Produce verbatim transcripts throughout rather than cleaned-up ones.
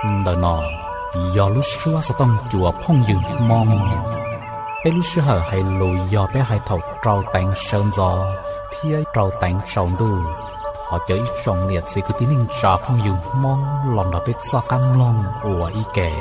đời nọ do lúc xưa sẽ tông chùa phong dừng mong bé lúc xưa hay lùi do bé hay thầu trâu tạnh sơn gió thì trâu tạnh sầu đu họ chơi trồng liệt sẽ cứ tiếng trà phong dừng mong lòn đó bé sao cam long của y kẻ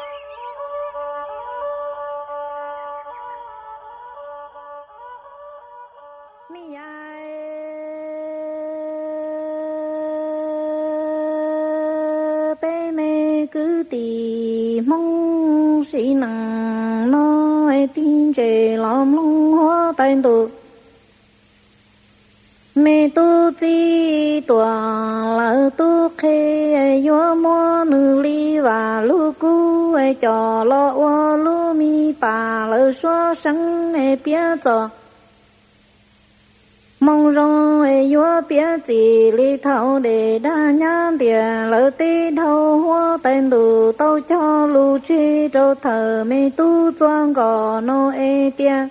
cứ tì mong sĩ nặng nói tin trẻ lòng long hoa tay tụ mẹ tu chi toàn là tu khê yo mo nữ li và lu cu cho lo wa lu mi pa lơ xóa sáng bia cho mong rằng yo bia gì li thâu để đa nhang địa lơ tê thâu hoa tên đủ tao cho lu chi trâu thờ mê tu choang gò nô e tia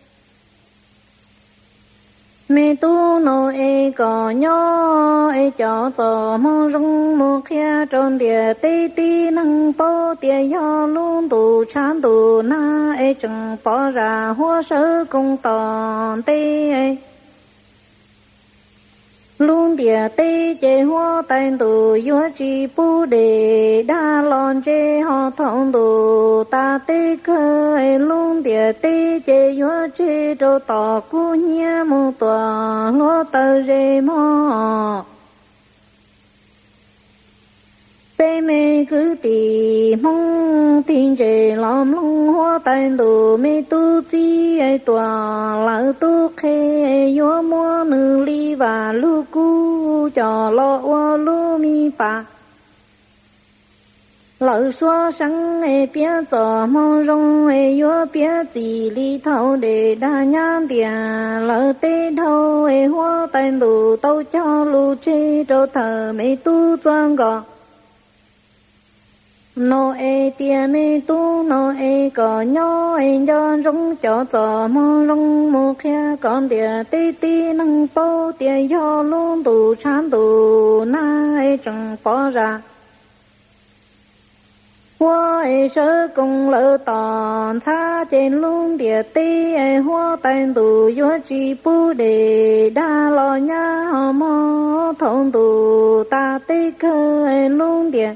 mê tu nô e gò nhó e cho cho mong rằng mô khía trôn địa tê tê năng bó địa yo luôn tù chán tù na e chẳng bỏ ra hoa sơ công tòn tê e luôn địa tê chế hoa tay tù yo chi bu đề đa lon chế họ thông tù ta tê khơi luôn địa tê chế yo chế trâu tỏ cu nhia mô tòa ngó tờ rê mò bê mê cứ tì mong tin chế lòng long hoa tay tù mê tu chi ai tòa lỡ tu khê yo mua nữ li và lu cu cho lo wa lu mi pa lỡ xóa sáng e bia cho mong rong e yo bia gì li thâu để đa nhang địa lỡ tê thâu e hoa tay tù tao cho lu chê trâu thờ mê tu choang gò nô e tia mê tu nô e có nhó e do rong cho cho mô rong mô khía con địa tê tê năng bó tia do luôn tù chán tù na e chẳng bỏ ra hoa e sơ công lỡ tòn xa trên luôn địa tê e hoa tay tù yo chi bu đề đa lo nhá hò mô thông tù ta tê cơ e luôn địa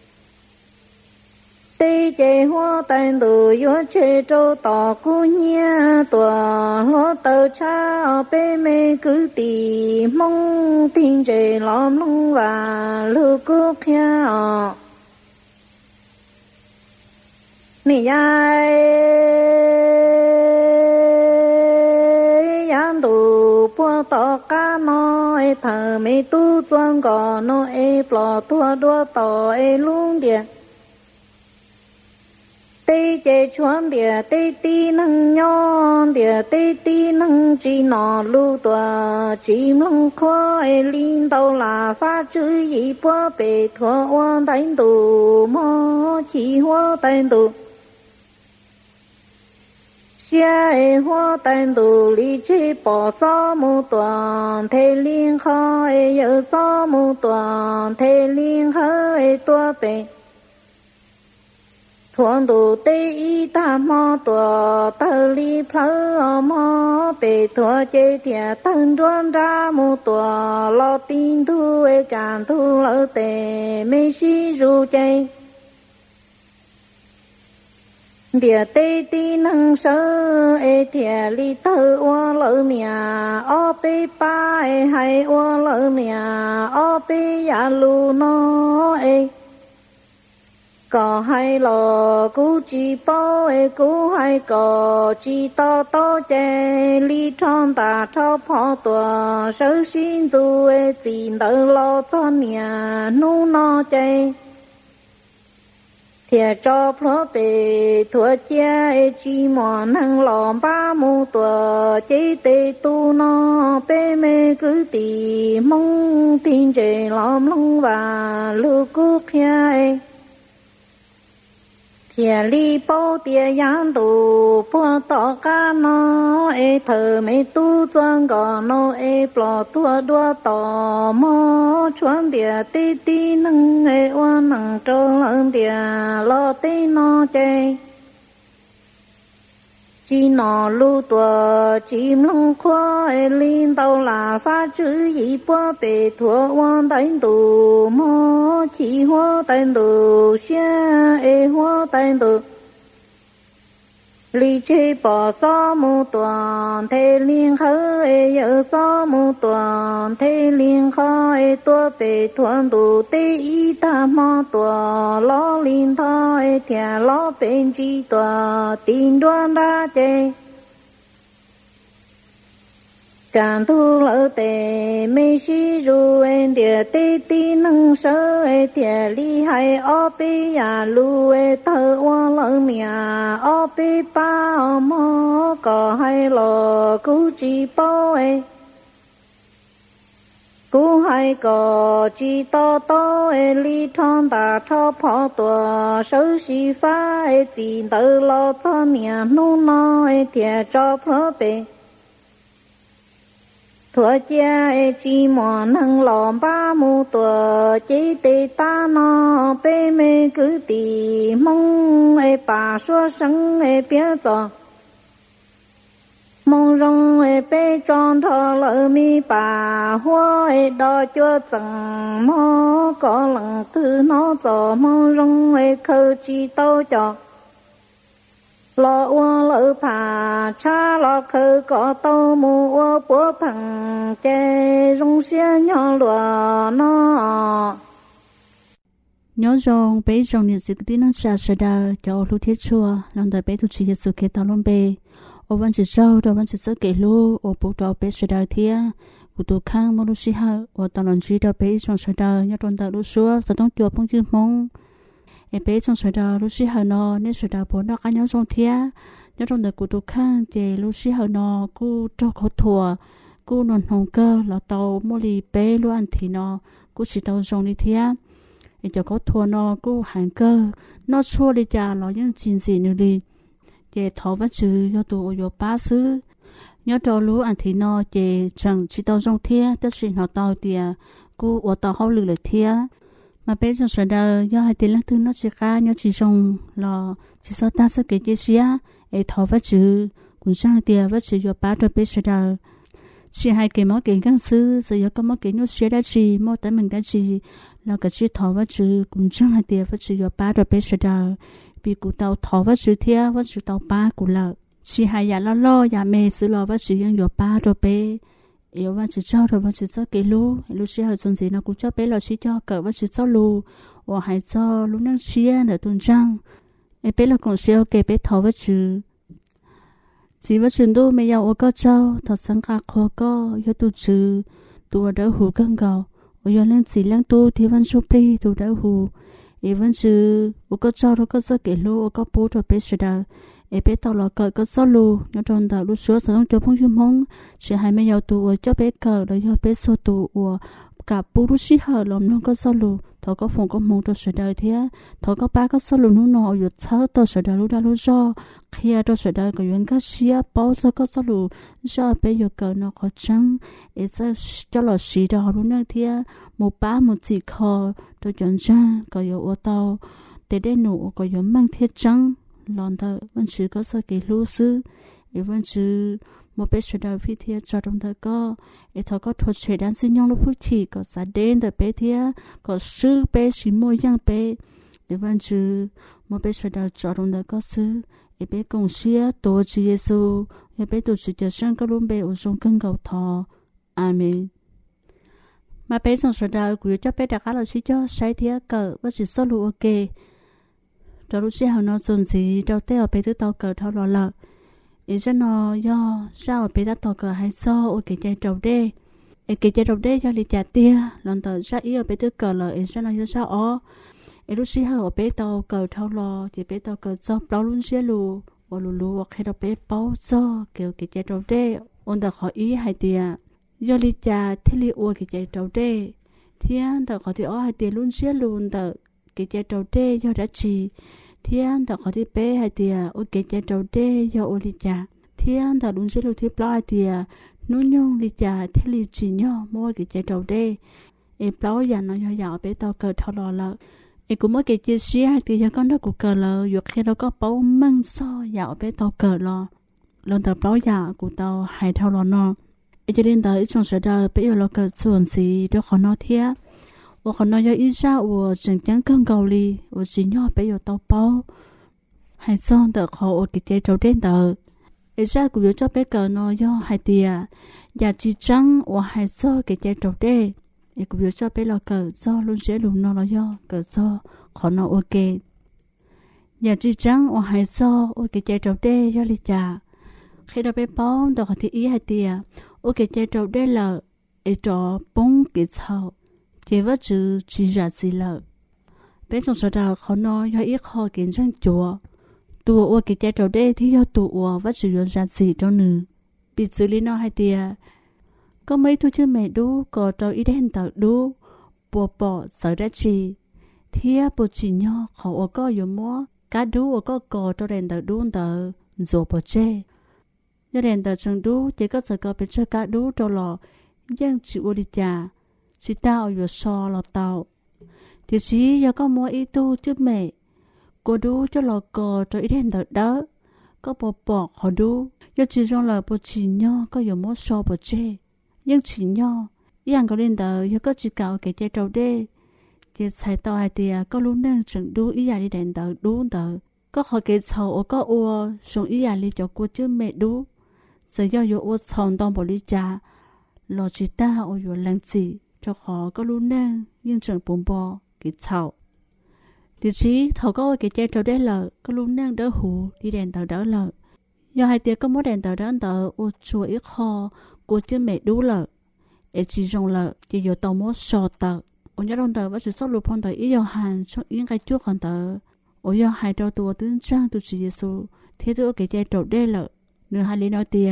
tê chế hoa tay tù yo chế trâu tỏ cu nhia tòa ngó tờ cha ở bê mê cứ tì mong tin chế lom long và lưu cú khía ọ nì yai yan tù bua tỏ ca mò e thờ mê tu choang gò nô e plò tua đua tỏ e luôn địa tê chế chuan địa tê tí năng nhon địa tê tí năng chỉ nọ lưu tòa chỉ mong khoa e linh tàu là phát chữ gì bua bể thua oan đánh tù mò chỉ hoa đánh tù xia e hoa đánh tù lý chế bỏ sa mù toàn thế liên kho e nhớ sa mù toàn thế liên kho e tua bể thuần đủ tê y ta mò tùa tơ li phơ mò bề thua chế thịa thân đoan ra mù tùa lo tin thu e chàn thu lỡ tê mê xí ru chế địa tê tí năng sơ e thịa li thơ oa lỡ mìa o bê ba e hay oa lỡ mìa o bê ya lu no e có hai lò cú chỉ bao e cú hai có chỉ to to chè li tròn ta cho phò tua sơ xin du e xin đỡ lo cho nhà nu no chè thiệt cho phở bề thua cha e chỉ mò năng lò ba mu tua chế tê tu no bê mê cứ tì mong tin chè lom long và lưu cú khía e thiệt li bao tia yang tu bua tỏ ca nó e thờ mê tu choang nâng gò nô ê plò tua đua tò mò chuan địa tê tê nâng ê oa nâng trơ lợn địa lo tê nó chê chỉ nó lưu tua chim lông khoa ê linh tàu là phá chữ ý bó bê thua oan đánh tù mò chỉ hoa đánh tù xe ê hoa đánh tù lý chế bỏ gió mù toàn thế liên khởi ê nhớ gió mù toàn thế liên khởi tua bề thuần đủ tê y ta mò toàn lo liên thoi thẻ lo bên chi toàn tin đoan ra chê cảm thu lỡ tề mê sĩ ru en địa tê tê nâng sơ ê thẻ lý hay ô bê ya lu ê thơ oa lỡ mìa ô bê ba ô mô có hay lò cú chi bó ê cú hay có chi to to ê lý thon ta thọ phó tùa sơ sĩ phá ê tì tơ lo thọ mìa nô nó ê thẻ cho phó bê thua cha ê chi mò nâng lò ba mù tùa chế tê ta nó bê mê cứ tì mong ê bà xua sân ê bia giò mong rong ê bê tròn thọ lỡ mi bà hoa ê đo chua chẳng mò có lặng tư nó giò mong rong ê khơ chi tâu chọ lo ua lỡ phà cha lo khơ có tàu mù ua búa phẳng chê rung xe nhỏ lùa nó nhớ rằng bây giờ những sự kiện nó sẽ xảy ra cho lúc thiết chua lần đầu bây tu chỉ sự kiện tao luôn bê ở văn chỉ sau đó văn chỉ sau kể lu ở bộ đó bây xảy ra thia của tu khang mà lúc xí ha ở tao lần chỉ đó bây giờ xảy ra nhớ trong tao lúc xưa sẽต้องchùa phong chư mong em bé trong sợi đào lúc xí hờ nọ nên sợi đào bốn đó cá nhau trong thía nhớ trong đời của tôi khang thì lúc xí hờ nọ cô cho khó thua cô nón hồng cơ là tàu mua lì bé luôn ăn thì nọ cô chỉ tàu trong đi thía em cho khó thua nọ cô hàng cơ nó xua đi cha nó những chuyện gì nữa đi để thọ vật chữ cho tôi ở ba xứ nhớ cho lúa ăn thì nọ để chẳng chỉ tàu trong thía tất nhiên họ tàu thì cô ở tàu họ lừa lại thía mà bây giờ sợ đời do hai tiền lương thứ nó chỉ cả nhớ chỉ trong là chỉ sau ta sẽ kể chia sẻ để thọ vật chữ cũng sang tiền vật chữ cho ba đôi bây giờ đời chỉ hai cái món kiện căn sư giờ có món kiện nhớ sẻ đã chỉ món tới mình đã chỉ là cái chỉ thọ vật chữ cũng sang hai tiền vật chữ cho ba đôi bây giờ đời vì cụ tàu thọ vật chữ thia vật chữ tàu ba cụ là chỉ hai nhà lo lo nhà mẹ xử lo vật chữ yang cho ba đôi bây yêu văn chỉ cho rồi văn chỉ cho cái lú lú xí hơi trong gì nó cũng cho bé là xí cho cỡ văn chỉ cho lú hoặc hay cho lú năng xí để tuần trăng em bé là còn xí cái bé thầu văn chỉ chỉ văn chỉ đâu mấy giàu có cho thật sáng cả khó có yêu tu chữ tu đỡ hù cân gạo yêu lên chỉ lên tu thì văn số pi tu đỡ hù em văn chỉ có cho rồi có cho cái lú có bố rồi bé sẽ đỡ em bé tao là cờ có số lù nhớ trong tàu lúc xưa sử cho phong chim hông chỉ hai mấy giàu tù cho bé cờ rồi cho bé số tù của cả bố lúc xí hở lòng nó có số lù thọ có phòng có mông tôi sẽ đời thế thọ có ba có số lù nó nọ rồi sáu tôi sẽ đời lúc đó lúc do khi tôi sẽ đời cái chuyện cái xía bao giờ có số lù do bé giờ cờ nó có trắng em sẽ cho là xí đó lúc đó thế một ba một chỉ kho tôi chọn ra có giờ ô tô để để nụ có giờ mang thiết trắng lòn thợ vẫn chỉ có sơ kỳ lưu sư, vẫn chỉ một bé sợi đầu phi thiệt cho trong thợ có, ấy thợ có thuật chế đan sinh nhung lúc phút chỉ có giá đen từ bé thiệt, có sư bé chỉ môi giang bé, vẫn chỉ một bé sợi đầu cho trong thợ có sư, ấy bé cùng xía tổ chỉ Giêsu, ấy bé tổ chỉ cho sang các luôn bé ở trong cơn cầu thọ, amen. Mà bé trong sợi đầu của cho bé đã khá là xí cho sai thiệt cỡ, vẫn chỉ số lưu ok. Cho lúc xưa nó chuẩn gì đầu tiên ở bên thứ tàu cờ thao lò lợ, ý cho nó do sao ở bên thứ tàu cờ hay so ở cái trái đầu đê, ở cái trái đầu đê cho lý trả tia, lần tới sao ý ở bên thứ cờ lợ ý cho nó do sao ó, ý lúc xưa ở bên tàu cờ thao lò thì bên tàu cờ do bao luôn xưa lù, và lù lù hoặc hay đầu bên bao do kiểu cái trái đầu đê, ôn tập hỏi ý hay tia, do lý trả thì lý ở cái trái đầu đê, thiên tập hỏi thì ó hay tia luôn xưa luôn tập cái trái đầu đê do đã chỉ thiên ta có thể bé hay tiệt, ôi cái trái đầu đê do ôi cha thiên ta đúng sẽ lưu tiếp lại tiệt, nú nhung đi chả thế li chỉ nhỏ mua cái trái đầu đê em bảo giờ nó nhỏ nhỏ bé tao cờ thao lò lợ em cũng mới cái chia sẻ thì giờ con đó cũng cờ lợ vừa khi đó có bảo măng so nhỏ bé tao cờ lò lần đầu bảo giờ của tao hay thao lò nó em cho nên tới trong sở đời bây giờ nó cờ chuẩn gì đó khó nói thiệt我可能要一下我整天更高里我只要被有到包还装的好我给接着点的一下古有这边个呢要还的呀几张我还做给接着点也古有这边了个做luôn sẽ luôn nó了要个做可能 ok呀几张我还做我给接着点要哩家khi đó bé bao đó thì ý hay de ok接着点了一着崩给操chỉ vất chữ chỉ ra gì lợ bé trong số đó họ nói do ít họ kiến chân chùa tùa ô cái trái trầu đây thì do tùa vất chữ ra gì đâu nữa bị xử lý nó hay tiệt có mấy thứ chứ mẹ đu có trâu ít đen tờ đu bỏ bỏ sợ đã chi thì bộ chỉ nhỏ họ ô có dùng múa cá đu ô có cò trâu đen tờ đu tờ rồi bỏ chê do đen tờ chân đu chỉ có sợ có bị chơi cá đu trâu lò dân chịu ô đi chả chỉ tao vừa so lò tao thì chỉ giờ có mua ít tu chứ mẹ cô đu cho lò cò cho ít đen đợt đó có bỏ bỏ họ đu giờ chỉ trong là bộ chỉ nhỏ có nhiều mua so bộ chê nhưng chỉ nhỏ yang có lên đợt giờ có chỉ cạo cái chê trâu đê thì xài tao hay thì có lúc nên chừng đu ý à đi đèn đợt đu đợt có họ cái sầu có ua xuống ý à đi cho cô chứ mẹ đu giờ giờ yo ua chồng đong bỏ đi cha lò chỉ ta ua yo lăng gì cho họ có luôn nè nhưng chẳng bùng bò cái chảo thì chỉ thầu có cái che trâu đấy lợ có luôn nè đỡ hủ đi đèn tàu đỡ lợ do hai tiếng có mỗi đèn tàu đỡ tàu ô chùa ít kho cô chứ mẹ đủ lợ để chỉ dùng lợ chỉ有tàu mỗi sò tàu ô nhớ đông tàu vẫn chỉ sót lụp phong tàu ít dầu hàn trong những cái chuột còn tàu ô do hai trâu tua tướng trang tu chỉ Giêsu thế tôi cái che trâu đấy lợ nửa hai lý nói tia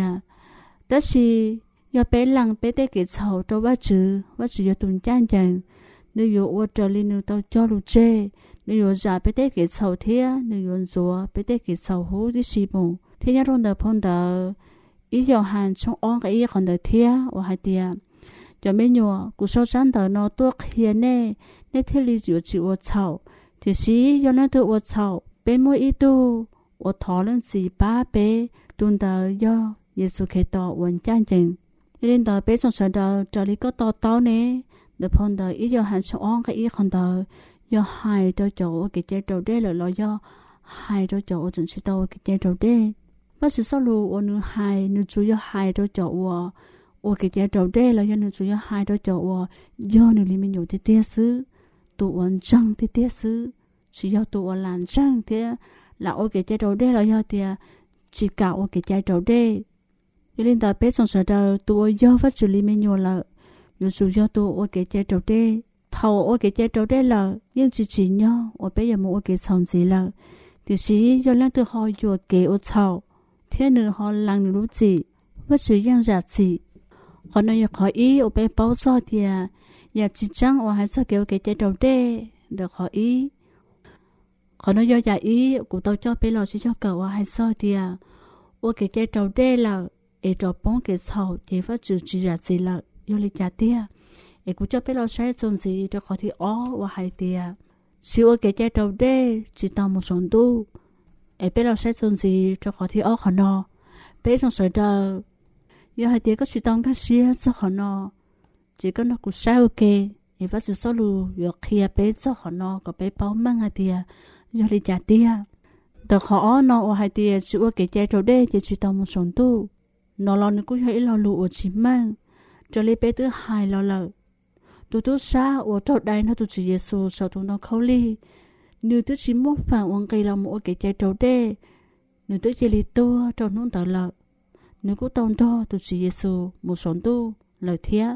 đó là giờ bé lăng bé té cái sầu cho bác chữ bác chữ giờ tuần trang chẳng nếu giờ ô trở lên nếu tao cho lù chê nếu giờ giả bé té cái sầu thế nếu giờ rùa bé té cái sầu hú đi xì bùng thế nhá trong đời phong đời ý giờ hàng trong on cái ý còn đời thế và hai tia giờ mấy nhua cụ sau sáng đời nó tuột hiền nè nè thế li giờ chỉ ô sầu thì xí giờ nó tự ô sầu bé mỗi ý tu ô thọ lên gì ba bé tuần đời do Giêsu Kitô quần trang chẳng nên đời bé trong sở đời trở đi có to to nè được phong đời ý do hàng số on cái ý còn đời do hai đôi chỗ cái chế đầu đê là lo do hai đôi chỗ chính sĩ đâu cái chế đầu đê bác sĩ sau lù ở nửa hai nửa chủ do hai đôi chỗ ở cái chế đầu đê là do nửa chủ do hai đôi chỗ do nửa li mình nhiều thì tiếc xứ tụ ổn trăng thì tiếc xứ chỉ do tụ ổn làm trăng thế là ở cái chế đầu đê là do thì chỉ cả ở cái chế đầu đê nên đời bé trong sở đời tôi do phát xử lý mình nhiều là dù dù do tôi ở cái chế đầu đê thầu ở cái chế đầu đê là nhưng chỉ chỉ nhau ở bây giờ một cái sống gì là thì chỉ do lần từ họ vừa cái ở thầu thế nữa họ làm được lúc gì phát xử yang giả gì họ nói họ ý ở bên bao giờ thì nhà chỉ chẳng ở hai sao kiểu cái chế đầu đê được họ ý họ nói do giả ý của tôi cho bé lo chỉ cho cậu ở hai sao thì ở cái chế đầu đê là để cho bóng cái sầu chỉ phát triển chỉ ra gì là do lịch trả tiền, để cũng cho biết là sẽ dùng gì để có thể ó và hay tiền, siêu cái trái đầu đê chỉ tao một số tu, để biết là sẽ dùng gì để có thể ó họ nó, biết trong sở đời, do hay tiền có chỉ tao cái xia cho họ nó, chỉ có nó cũng sao ok, để phát triển số lượng việc kia biết cho họ nó có biết bao mang hay tiền, do lịch trả tiền, được họ nó và hay tiền siêu cái trái đầu đê chỉ chỉ tao một số tu nó lo nó cũng thấy lo lụ ở chỉ mang cho lấy bé thứ hai lo lợ tụi tôi xa ở trong đây nó tụi chỉ Giêsu sau tụi nó khâu ly nếu tôi chỉ muốn phản ứng cây lòng một cái trái trâu đê nếu tôi chỉ li tua trong nón tờ lợ nếu cũng tông cho tụi chỉ Giêsu một số tu lời thiệt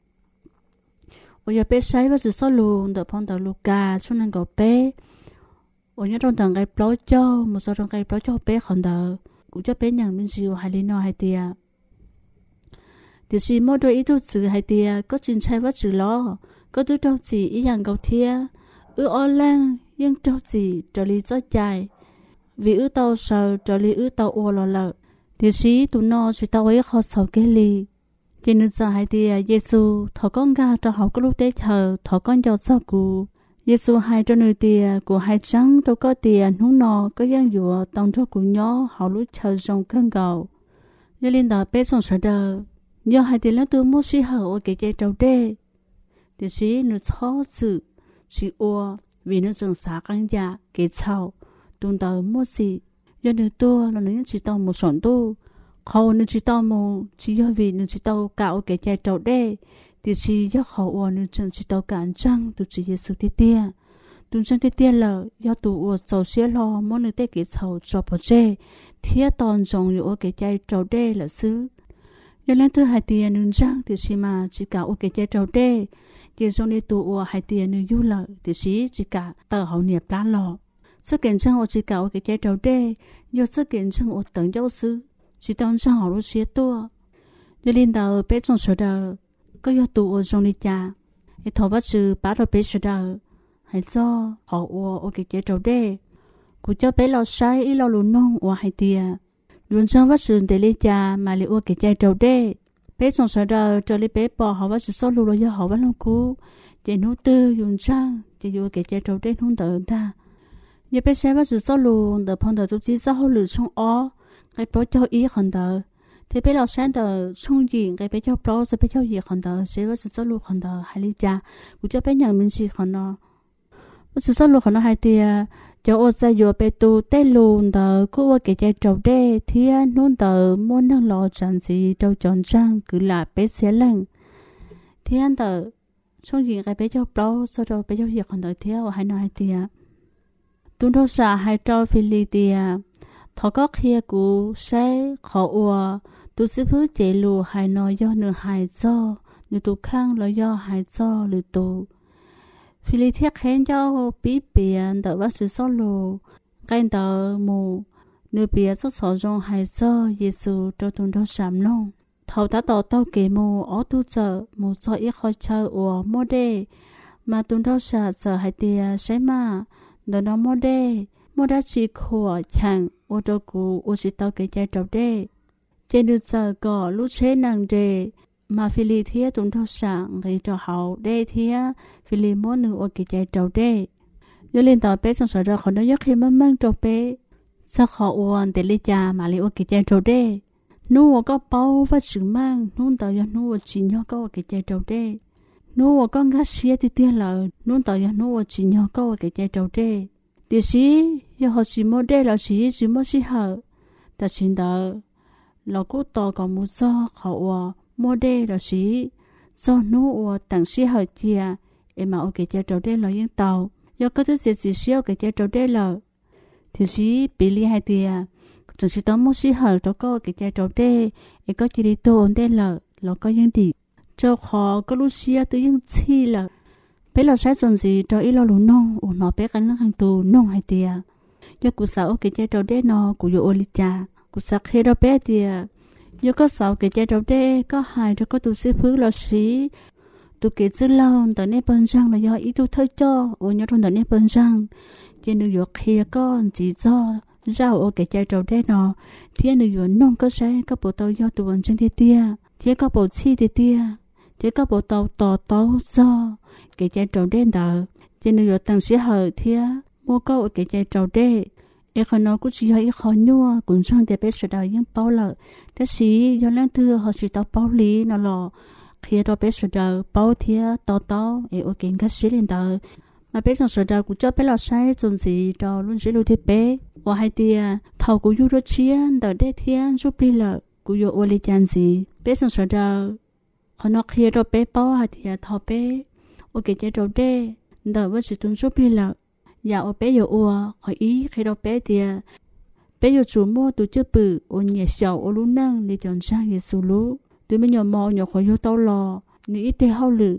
ở giờ bé say và sự sau luôn đợt phong tờ Luca cho nên có bé ở nhà trong tầng cái plot cho một số trong cái plot cho bé còn đợt cũng cho bé nhận bên siêu hay lý nó hay tia thì chỉ mỗi đôi ý tu chữ hay tia có chuyện sai vất chữ lo có thứ đâu gì ý rằng cầu thia ư o lang nhưng đâu gì trở lý rất dài vì ư tàu sờ trở lý ư tàu ô lò lợ thì chỉ tụi nó chỉ tàu ấy khó sầu cái lì trên nước giờ hai thì Giêsu thọ con ga cho họ có lúc tế thờ thọ con giọt sao cụ Giêsu hai cho nơi tiền của hai trắng đâu có tiền hú nọ có giang dụa tông cho cụ nhỏ họ lúc chờ trong cơn gạo nhớ lên đó bé trong sở đờ nhớ hai tiền lớn từ mua xí hở ở cái trái trâu đê thì xí nó khó sự xí ua vì nó trồng xá căng dạ cái chảo tuần đầu mua xí do nữa tua là nó chỉ tao một sọn tu họ nó chỉ tao một chỉ do vì nó chỉ tao cạo cái trái trâu đê thì chỉ do họ ua nó chẳng chỉ tao cản trăng tụi chỉ Giêsu tiết tia tụi chẳng tiết tia là do tụi ua sầu xía lo mỗi nơi cái chảo cho bỏ chê thiết toàn trồngอยู่cái trái trâu đê là xứ giờ lên thứ hai tiền nương trăng thì chỉ mà chỉ cả cái trái trâu đê tiền trong này tụ ở hai tiền nương du lợi thì chỉ chỉ cả tờ hậu nghiệp lá lò sự kiện trăng ở chỉ cả cái trái trâu đê do sự kiện trăng ở tầng giáo sư chỉ tao trăng họ lúc xía tua giờ lên đầu bé trong sở đầu có do tụ ở trong này cha thì thọ bắt sự bắt đầu bé sở đầu hay do họ ở cái trái trâu đê cụ cho bé lo sai ý lo lùn nông ở hai tiền luôn trong vắt sườn để lấy cha mà lấy uống cái chai trầu đê bé trong sở đời cho lấy bé bỏ họ vắt sườn số lù rồi do họ vắt lâu cú để nấu tư dùng trang để uống cái chai trầu đê không đỡ ta giờ bé sẽ vắt sườn số lù đỡ phong đỡ chút gì sao họ lử trong ó cái bỏ cho ý còn đỡ thì bé lo sáng đỡ trong gì cái bé cho bỏ sẽ bé cho gì còn đỡ sẽ vắt sườn số lù còn đỡ hay lấy cha cụ cho bé nhận mình gì còn nó vắt sườn số lù còn nó hai tia cho ô sa yo pe tu te lùn tờ cứ cái trái trâu đê thiên nôn tờ muốn năng lo chẳng gì trâu chọn trang cứ là bé xé lăng thiên tờ trong gì cái bé cho bao sau đó bé cho việc còn tờ theo hay nói tia tuân thọ sa hay trâu phi tia thọ có kia cũ sẽ khó ua tu sĩ phứ chế lù hay nói do nửa hai do nửa tu khang là do hai do nửa tu phi lý thiết khen cho bí biển đỡ bác sĩ số lô cái đỡ mù nửa biển số số trong hai sơ Giêsu cho tuần đó sắm long thầu đã tỏ tao kể mù ở tu chợ mù so ít khỏi chơi ở mô đê mà tuần đó sợ sợ hai tia sẽ mà đỡ nó mô đê mô đã chỉ khổ chẳng ô tô cụ ô chỉ tao kể chạy trâu đê trên đường giờ có lúc chế năng đê mà phi lý thiết tuần đó sáng gây cho hậu đê thiết phi lý mỗi nữ ở cái trái trâu đê giờ lên tàu bé trong sở ra khỏi nó nhắc khi mang mang trâu bé sao họ uốn để lấy cha mà lấy ở cái trái trâu đê nu có bao và chữ mang nu tàu giờ nu chỉ nhớ có cái trái trâu đê nu con gái xía thì tiền là nu tàu giờ nu chỉ nhớ có cái trái trâu đê thì xí giờ họ chỉ mua đê là xí chỉ mua xí hở ta xin đó là cú to còn mua so họ uốn mua đê là xí do nu uốn tặng xí hở chia em mà ở cái trái trâu đê là những tàu do có thứ gì gì xíu cái trái trâu đê là thì xí bị li hai tia chẳng chỉ tao mua xí hở cho có cái trái trâu đê em có chỉ đi tô ổn đê là là có những gì cho họ có lúc xíu tự những chi là bé là sai chuyện gì cho ít lo lú nông ổn nó bé cái nó hàng tù nông hai tia do cụ sáu cái trái trâu đê nó cụ yo oli cha cụ sáu khi đó bé tia do có sáu cái trái trâu đê có hai cho có tu sĩ phứ là xí tu kể chữ lâu tờ nếp bên răng là do ý tu thấy cho ở nhớ trong tờ nếp bên răng trên đường ruột kia con chỉ do rau ở cái trái trâu đen nó thiên đường ruột nông có sẽ có bộ tàu do tu vận trên tia tia thiên có bộ chi tia tia thiên có bộ tàu tàu tàu do cái trái trâu đen đó trên đường ruột tăng sĩ hở thiên mua câu ở cái trái trâu đen em còn nói cũng chỉ là ít khó nhua cũng trong để biết sự đời những bao lợ thế sĩ do lên thư họ chỉ tàu bao lý nó lò khi đó bé sửa đời bao thía to to ấy ở kiến cách xí lên đời mà bé trong sửa đời cũng cho bé là sai dùng gì đó luôn sẽ lưu thiết bé và hai tia thầu của du đôi chiến đời đế thiên giúp đi lợ của du ô li chan gì bé trong sửa đời họ nói khi đó bé bao hai tia thầu bé ở cái chế độ đế đời với sự tuân giúp đi lợ và ở bé dù ua khỏi ý khi đó bé tia bé dù chủ mua tụ chưa bự ở nhà sầu ở luôn năng để chọn sang để xử lú tụi mình nhỏ mò nhỏ khỏi vô tàu lò nữ ít tê hao lử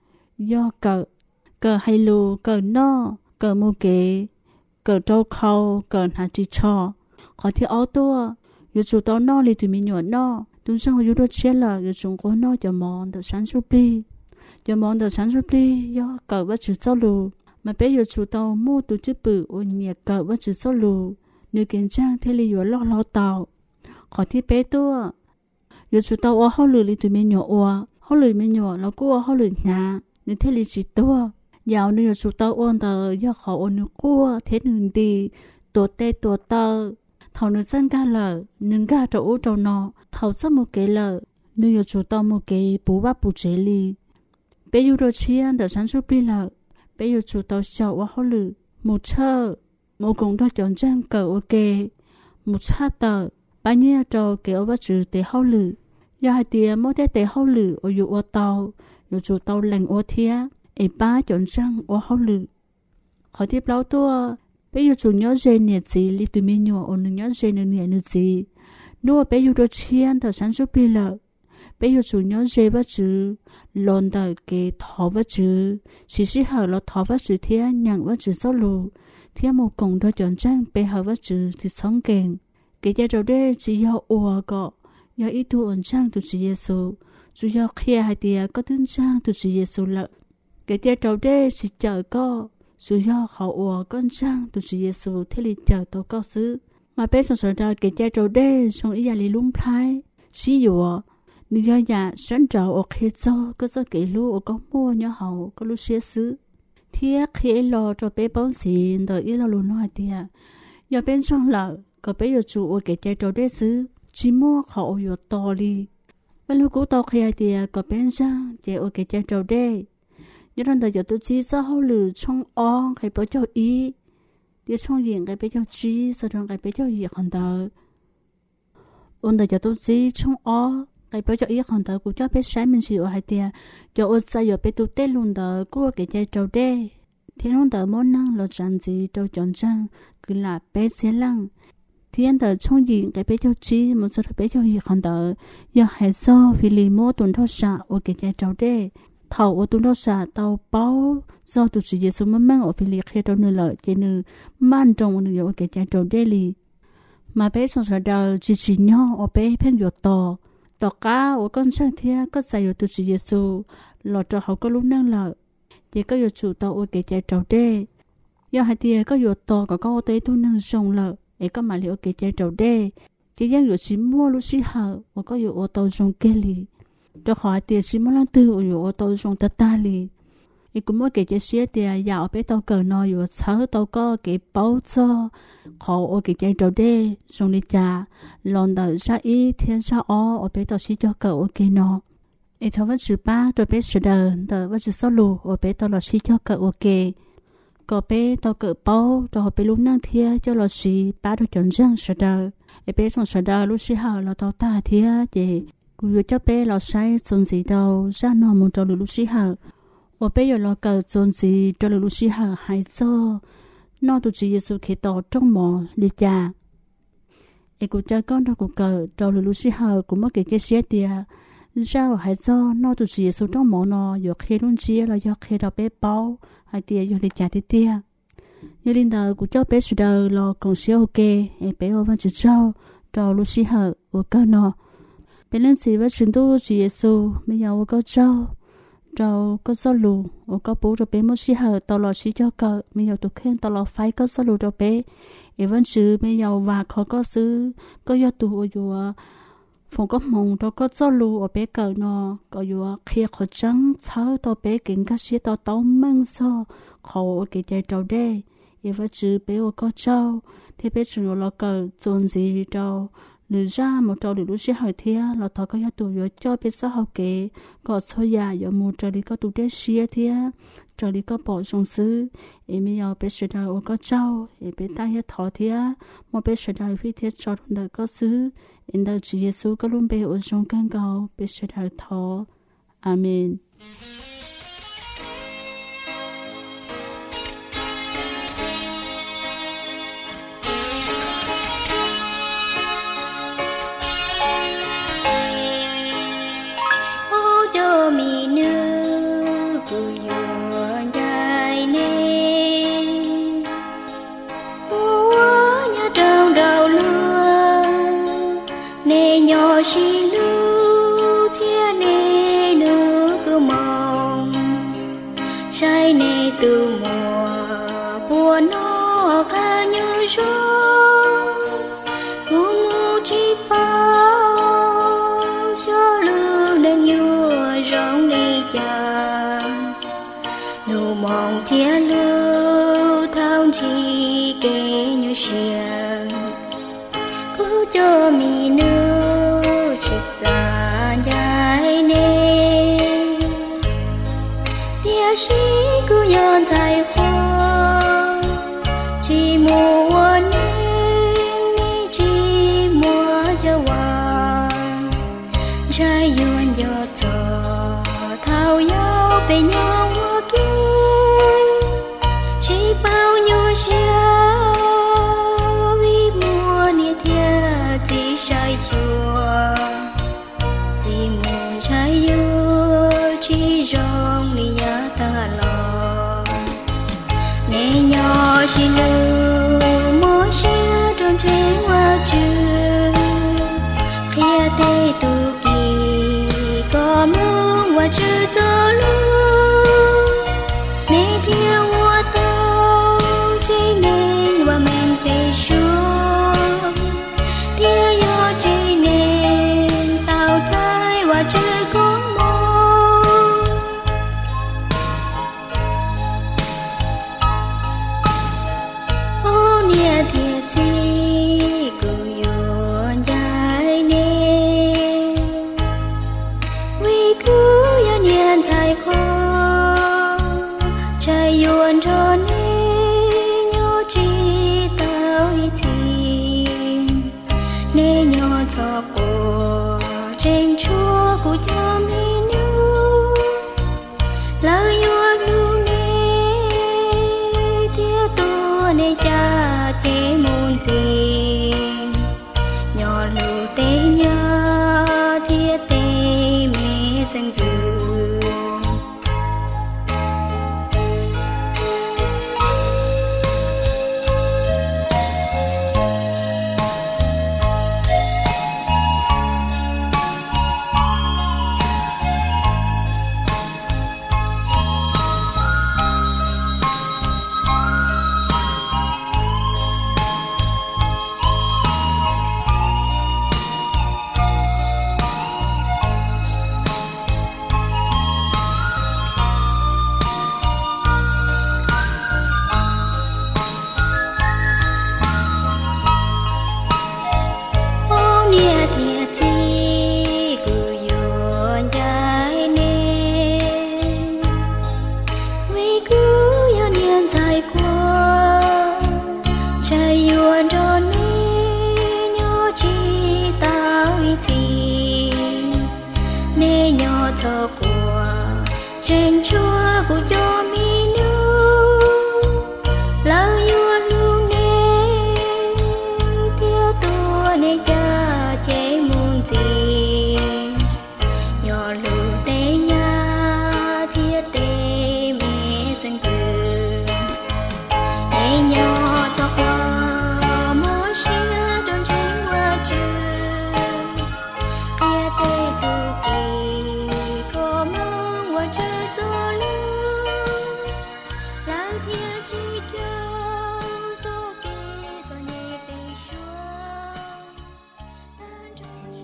do cờ cờ hay lù cờ no cờ mô kế cờ trâu khâu cờ hà chi cho khỏi thì ó tua dù chủ tàu no thì tụi mình nhỏ no tụi sang khỏi vô đốt xe là dù chúng có no cho mòn được sáng suốt đi cho mòn được sáng suốt đi do cờ bắt chữ sau lù mà bé dù chủ tàu mua tụi chữ bự ở nhà cờ bắt chữ sau lù nữ kiến trang thế là dù lo lo tàu khỏi thì bé tua 有主到我好累里对面nhỏ我好累面nhỏ老姑我好累nhà nên thế li chỉ to giàu nên有主到我的要好我女姑thế nên điตัวเตตัวเตอthầu nữ dân ga lợ nâng ga trâu ú trâu nọ thầu rất một cái lợ nữ有主到một cái bù bắp bù chế li bé yêu đồ chiên để sản xuất bi lợ bé yêu chủ tàu sầu và hậu lử một chơ một cùng đó chọn trang cờ ok một cha tờ bao nhiêu trâu kéo vào chữ để hậu lử do hai tia mỗi thế để hậu lử ở yêu ô tàu yêu chủ tàu lành ô thía ấy ba chọn trang và hậu lử khỏi tiếp lâu tua bé yêu chủ nhớ dây nhẹ gì li từ miền nhỏ ở nhớ dây nhẹ nhẹ gì nếu bé yêu đồ chiên để sản xuất bi lợ bây giờ chủ nhớ dễ vật chữ lòn đời cái thọ vật chữ chỉ chỉ hở là thọ vật chữ thế nhận vật chữ số lù thế một cùng đó chọn trang bây hở vật chữ thì sống kèn cái giai đoạn đấy chỉ do ủa cọ do ít tu ổn trang tu chỉ Giêsu chủ do khi hai tia có tin trang tu chỉ Giêsu lợ cái giai đoạn đấy chỉ chờ co chủ do họ ủa con trang tu chỉ Giêsu thế li chờ tôi có xứ mà bây giờ sợ cái giai đoạn đấy trong ý là li lung phai xí dùa nếu nhà sinh trào ở khi cho có số kỹ lúa ở có mua nhỏ hậu có lúa xế xứ thiết khi lo cho bé bón xịn rồi ít lo luôn nói tiệt giờ bên trong là có bé giờ chủ ở cái trái trâu đấy xứ chỉ mua họ ở to đi bên lúc cũ to khi tiệt có bên trong chỉ ở cái trái trâu đấy nhớ rằng giờ tôi chỉ sao hậu lử trong on cái bé cho ý đi trong diện cái bé cho chi sau đó cái bé cho gì còn đỡ ôn giờ tôi chỉ trong on cái bây giờ ý còn tới cũng cho biết sai mình chịu hay tiệt cho ôn sai giờ biết tu tết luôn đó của cái trái trâu đê thì luôn đó món năng là chọn gì trâu chọn trang cứ là bé xe lăng thì anh đó trong gì cái bây giờ chi một số bây giờ ý còn tới giờ hay so vì lý mua tuần thọ xả ở cái trái trâu đê thầu ở tuần thọ xả tàu bao do tụi chị Giêsu mang mang ở vì lý khi đâu nữa lợi chỉ nữa man trong nữa ở cái trái trâu đê li mà bé trong sở đời chỉ chỉ nhau ở bé phen vừa to tỏ cá ở con sang thia có giải ở tu sĩ Giêsu lọ cho họ có lúc năng lợi chỉ cóอยู่chủ tàu ở cái trái trâu đê do hai tia cóอยู่tàu có có tới tu năng sông lợi ấy có mà liệu cái trái trâu đê chỉ riêngอยู่chỉ mua lúc xí hở và cóอยู่ở tàu sông kia li cho họ tia chỉ mua lăng tư ở ở tàu sông ta ta li ấy cũng mỗi cái trái xía tia dạo bé tàu cờ nọอยู่sáu tàu có cái bao cho họ ở cái trái trâu đê sông đi trà lòn đời ra ý thiên sa ó ở bé tàu xí cho cờ ok nọ ấy thằng vẫn chữ ba rồi bé sửa đời đời vẫn chữ số lù ở bé tàu lò xí cho cờ ok có bé tàu cờ bao rồi bé lúc năng thia cho lò xí ba rồi chọn răng sửa đời ấy bé xong sửa đời lúc xí hở là tàu ta thia để cứ cho bé lò say xong gì đâu ra nọ một trâu lúc xí hở ở bé giờ lò cờ xong gì trâu lúc xí hở hay cho nó tụi chị Giêsu khi tỏ trong mỏ đi cha ấy cũng cha con đâu cũng cờ trâu lúc xí hở cũng mất cái cái xé tia sao hay cho nó tụi chị Giêsu trong mỏ nó giờ khi luôn chia là giờ khi đó bé bao hay tia giờ đi cha tia tia giờ linh đời cũng cho bé sửa đời lo còn xíu ok ấy bé ở văn chữ trâu trâu lúc xí hở ở cơ nó bé lên xí với chuyện tu chị Giêsu bây giờ ở cơ trâu trâu có số lù ở có bố rồi bé mất xí hở tao lo xí cho cờ bây giờ tụi khen tao lo phải có số lù cho bé ấy vẫn chữ bây giờ và khó có xứ có do tụi ở phòng có mông tao có số lù ở bé cờ nó có ở khi khó trắng cháu tao bé kính các xí tao tao mang so khó ở cái trái trâu đê ấy vẫn chữ bé ở có trâu thì bé chừng lo cờ trốn gì trâu lừa ra một trâu được lúc xí hỏi thia là thọ có do tụi rồi cho biết sao học kế có số già giờ một trâu đi có tụi đế xía thia trâu đi có bỏ trong xứ em bây giờ bé sửa đời ở có trâu em bé ta hết thọ thia một bé sửa đời phi thia trâu đời có xứ em đời chỉ Giêsu có luôn bé ở trong căn cầu bé sửa đời thọ amen. Xí lưu thiên nê nữ cứ mong say nê từ mùa buồn nó ca như gió ngu ngu chi bao già nụ mong thiên lưu thao chi kê như xiềng cứ cho mi nữ chết xa dài nê tia sĩ cứ yon dài khoa chỉ mua nên chỉ mua cho hoàng trái yon yo cho thao nhau về nhau mua kia chỉ bao nhiêu giá vì mua nia thia chỉ trái chùa thì muốn trái yo chỉ rong nia ta lo nè nhỏ chỉ lưu mua xe trong trên hoa trường kia tê tu kỳ có mong hoa chữ cho lưu nè theo hoa tao chỉ nên hoa men tê xuống theo yo chỉ nên tao trái hoa chữ có mong ô nia thiệt chi cứ yon dài nè vì cứ yon yên dài khó trái yon cho nên nhỏ chỉ tao ý tình nên nhỏ cho cô trên chúa của cho mi nữ lời yon luôn nè tia tu nè cha chế môn tình nhỏ lưu tê nhớ tia tê mê sinh dư ô nia thiệt chi cứ yon dài nè vì cứ yon yên dài qua trái yon cho nên nhỏ chỉ tao ý tình nè nhỏ cho qua trên chúa của cho mi nữ lời yon luôn nè theo tua nè cha chế môn tình nhỏ lưu tê nha thiết tê mê sinh dư nè nhỏ cho qua mua xe trong trên hoa trường kia tê tu kỳ có mong hoa chữ cho lưu lại thiên chi châu cho kê cho nhẹ tê xuống tan trong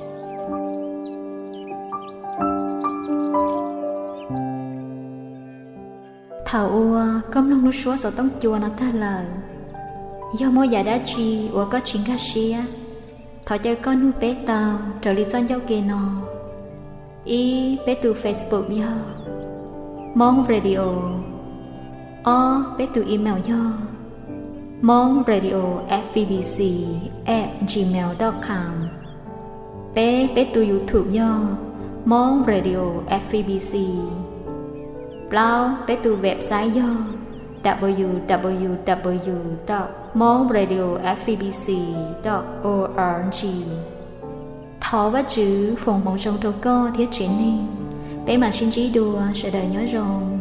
thảo ua công nông nu số sở tông chùa nó ta lời do mỗi giả đã chi ua có chuyện cá xia thọ chơi con nu bé tàu trở lý dân giao kê nó y bé từ Facebook yo mong radio o bé từ email yo mong radio at v b c at gmail dot com bé bé từ YouTube yo mong radio at v b c Blau bé từ website yo w w w dot mong radio at v b c dot org thọ và chữ phòng mong trong trâu co thiết chiến nên bé mà xin trí đùa sẽ đời nhớ rồng